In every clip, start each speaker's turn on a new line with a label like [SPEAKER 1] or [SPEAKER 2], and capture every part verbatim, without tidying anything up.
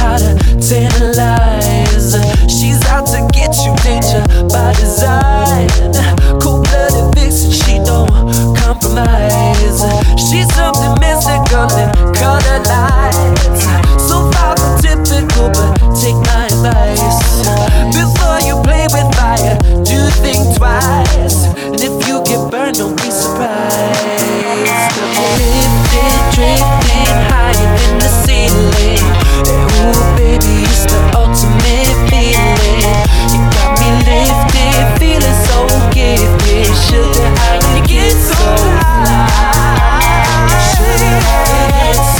[SPEAKER 1] how to tantalize. She's out to get you, danger by design. Cold-blooded vixen, she don't compromise. She's something mystical and color lights. So far from typical, but take my advice. Before you play with fire, do think twice. And if you get burned, don't be surprised. Lifted, drifting higher than the ceiling. Ooh, baby, it's the ultimate feeling. You got me lifted, feeling so gifted. Sugar, how you get so fly? Sugar, how you get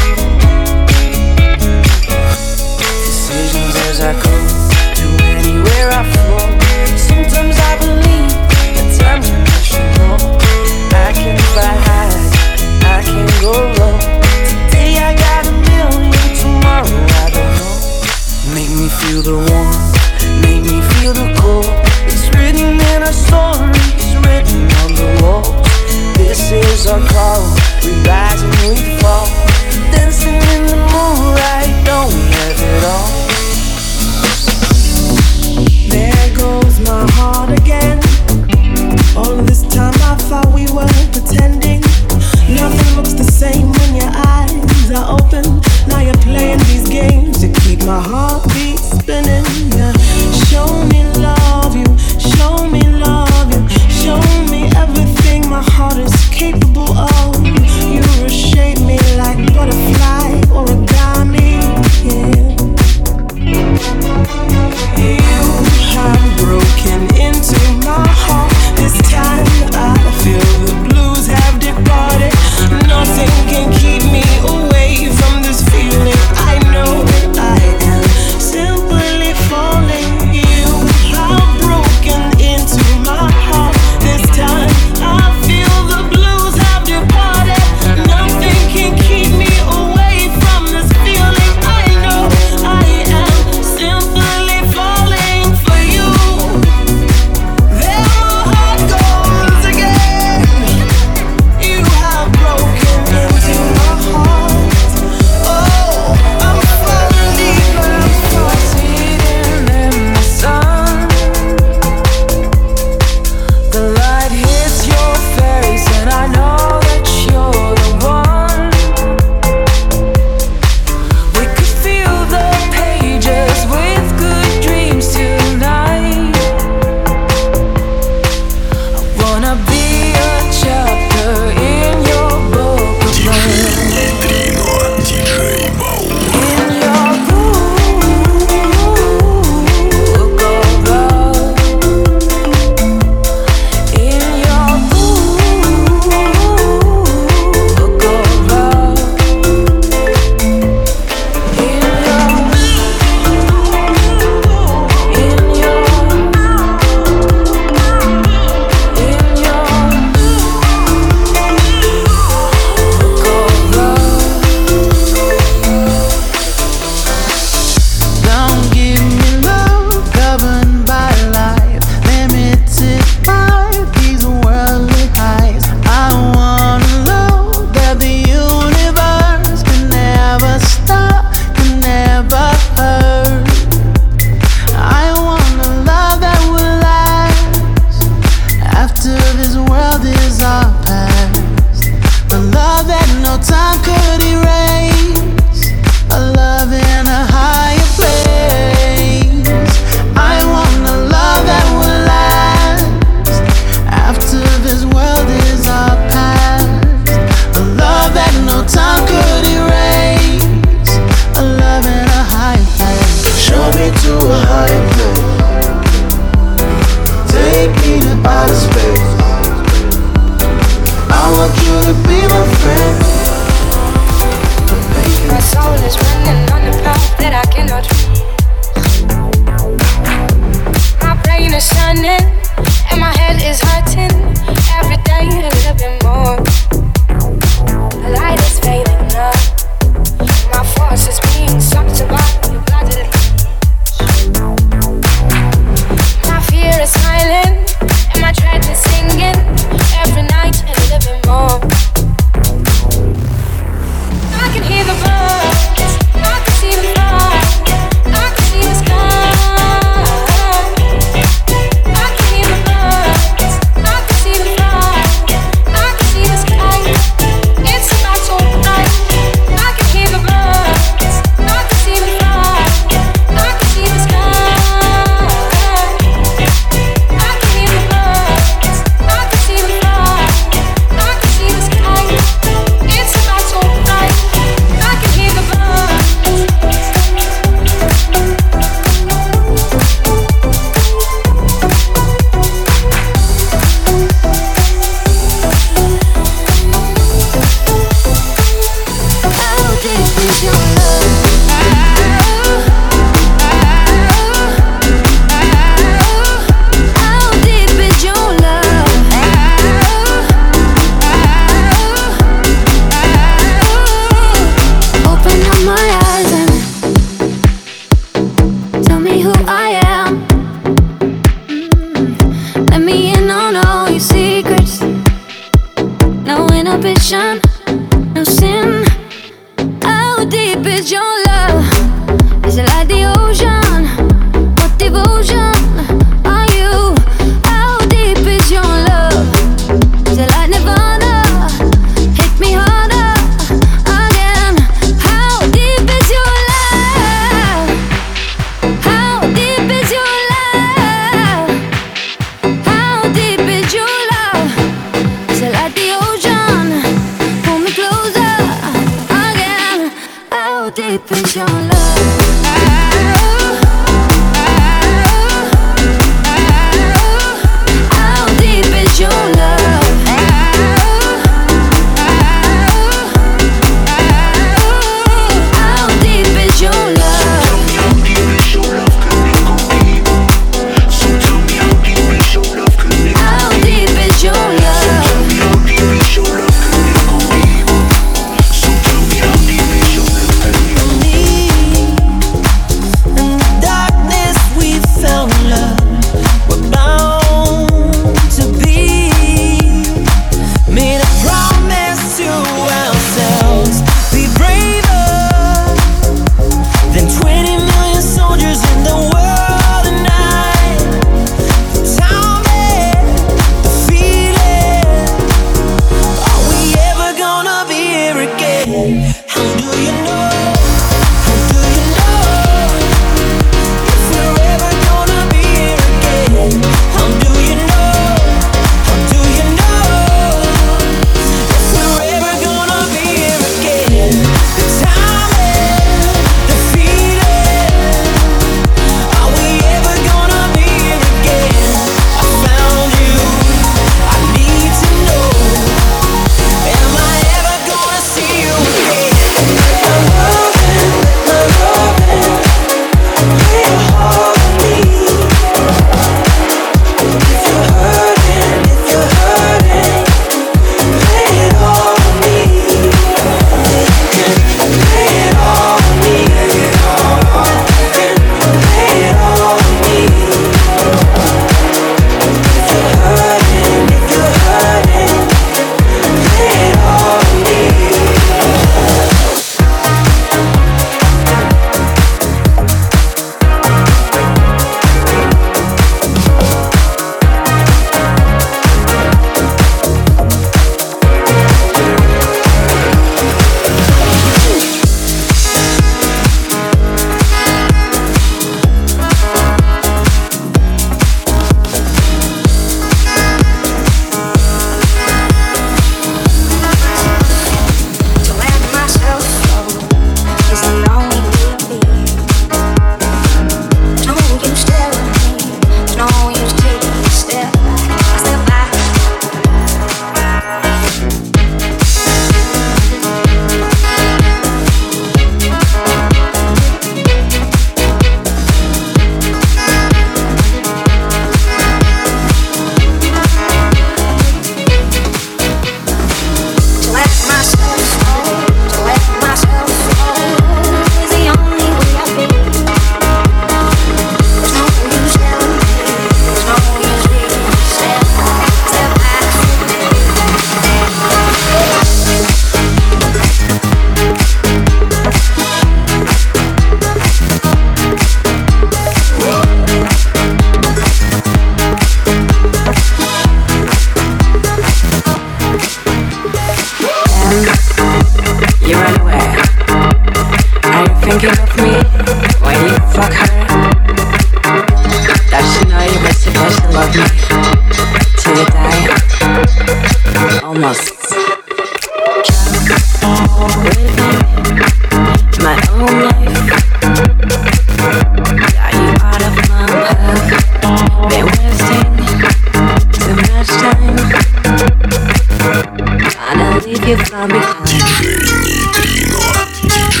[SPEAKER 2] диджей Нейтрино.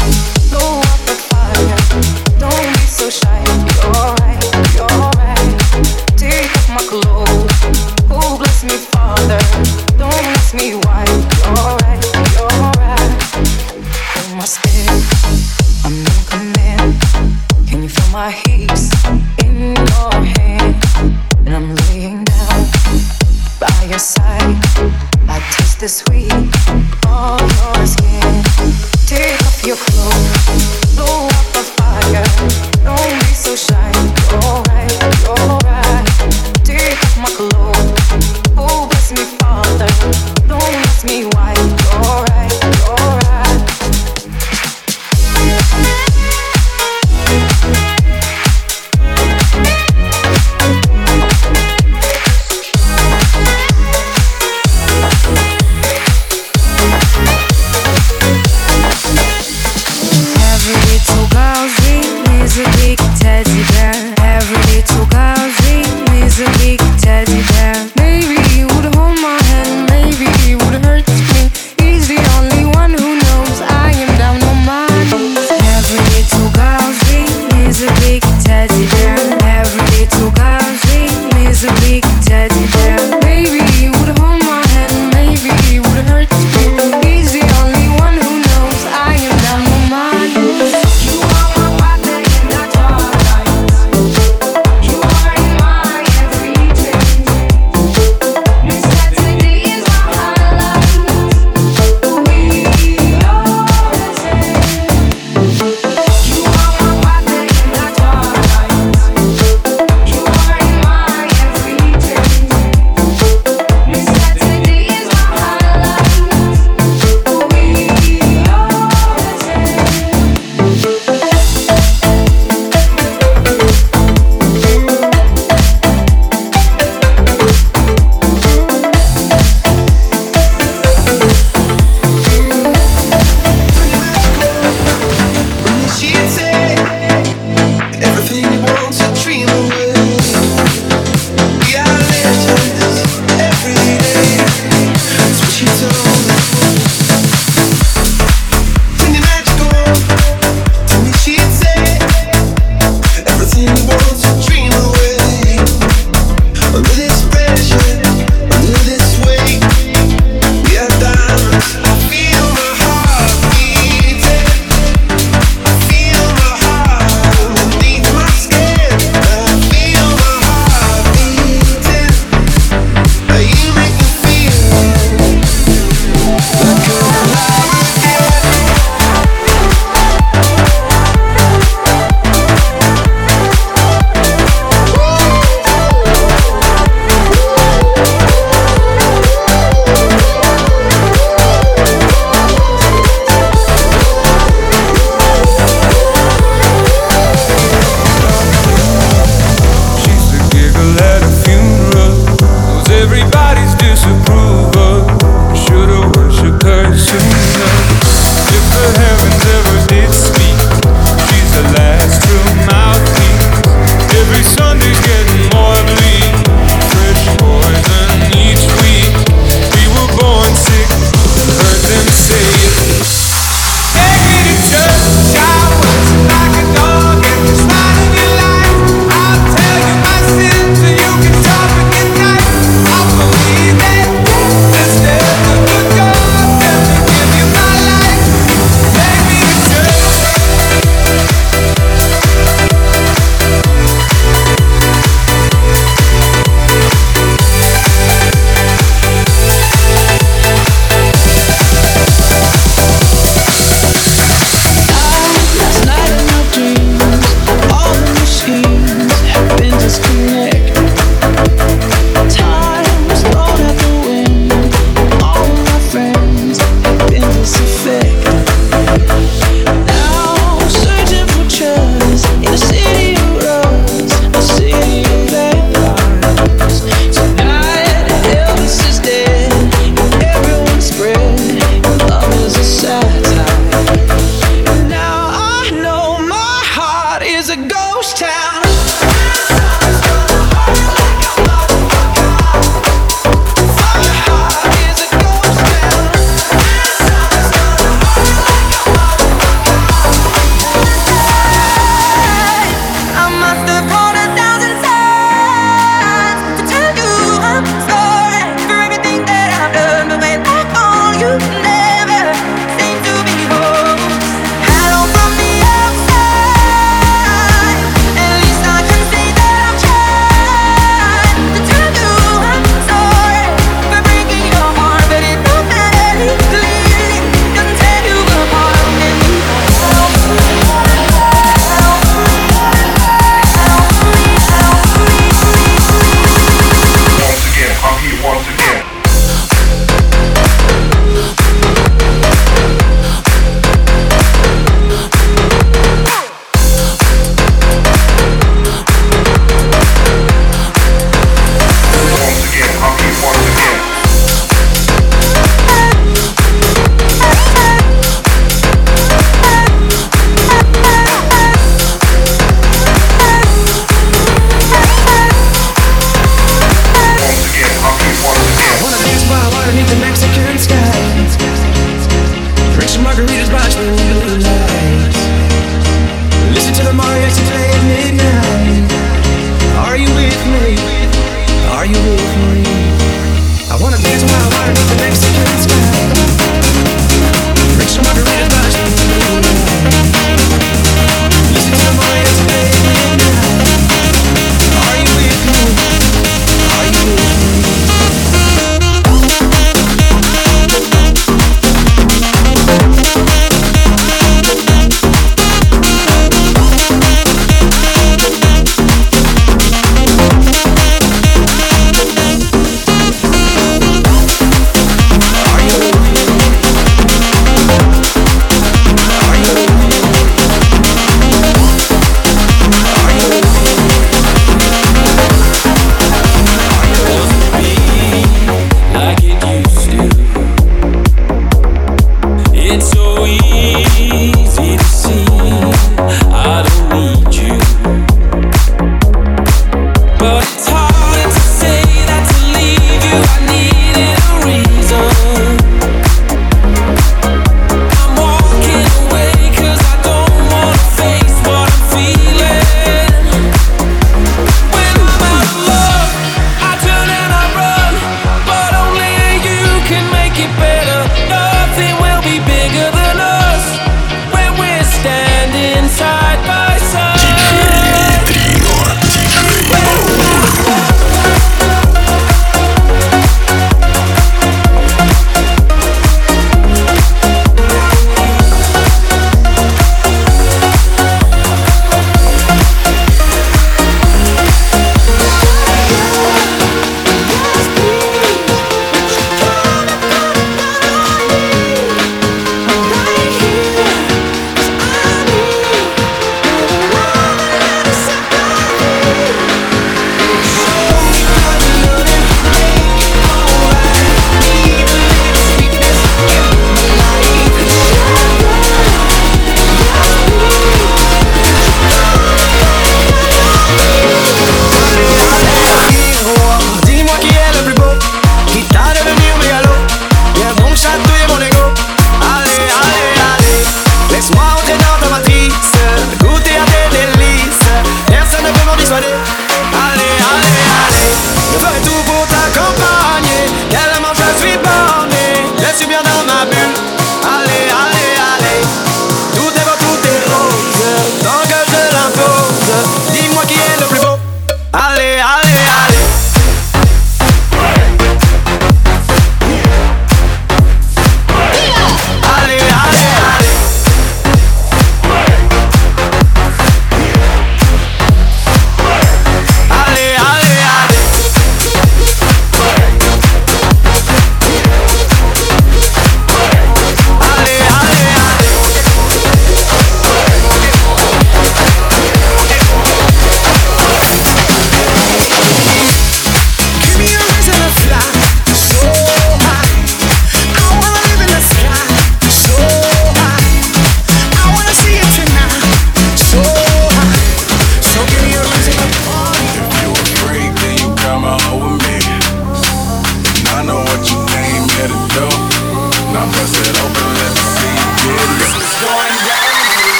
[SPEAKER 2] Blow up the fire. Don't be so shy. You're right, you're right. Take off my clothes. Oh, bless me, Father. Don't ask me why. You're right, you're right. Hold my step. I'm in command. Can you feel my hips in your hand? And I'm laying down by your side. I taste the sweet on your skin. Take off your clothes, blow up the fire. Don't be so shy. You're right, you're right. Take off my clothes. Oh, bless me, Father. Don't ask me why. You're right, you're right.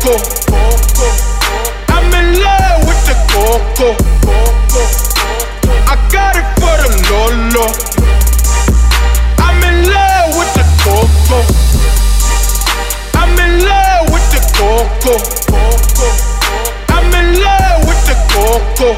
[SPEAKER 3] coco. I'm in love with the coco. I got it for the Lolo. I'm in love with the coco. I'm in love with the coco. I'm in love with the coco.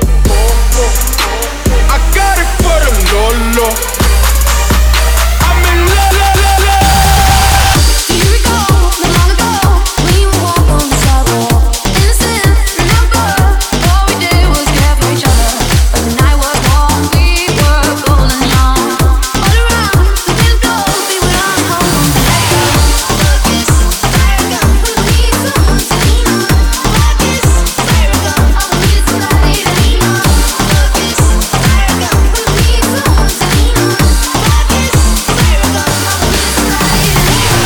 [SPEAKER 3] I got it for the Lolo. I'm in love, love, love, love.
[SPEAKER 2] Here we go, not long ago, we would walk on the sidewalk. Innocent, remember, all we did was care for each other. But the night was warm, we were golden young. All around, the wind blows, we would unhold on to let go. Focus, fire gun, we need someone to lean on. Focus, fire gun, all we need is somebody to lean on. Focus, fire gun, we need someone to lean on. Focus, fire gun, all we need is somebody to lean on.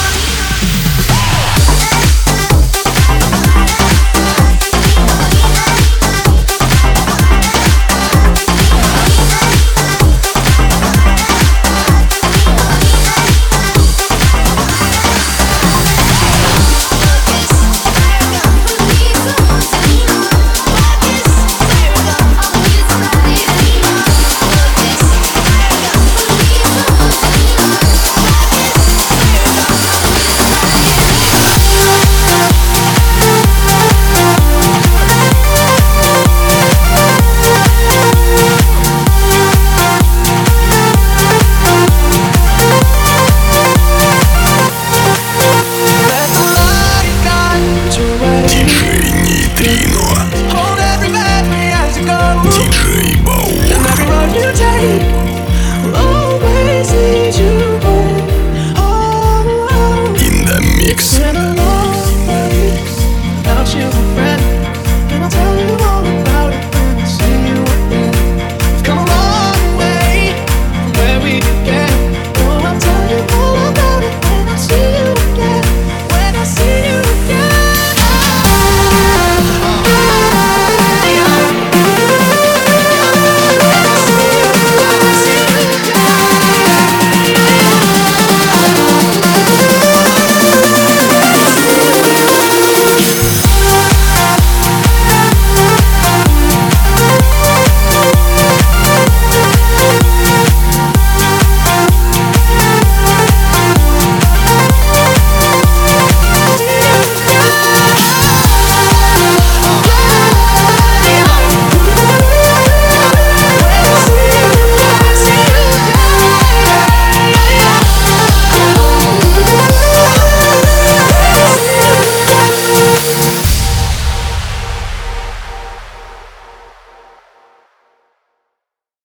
[SPEAKER 1] Let the light guide your way.
[SPEAKER 4] Диджей Нейтрино,
[SPEAKER 1] Hold every memory as you go.
[SPEAKER 4] диджей Баур,
[SPEAKER 1] And every road you take will always lead you home. Oh, oh.
[SPEAKER 4] in the mix.
[SPEAKER 1] When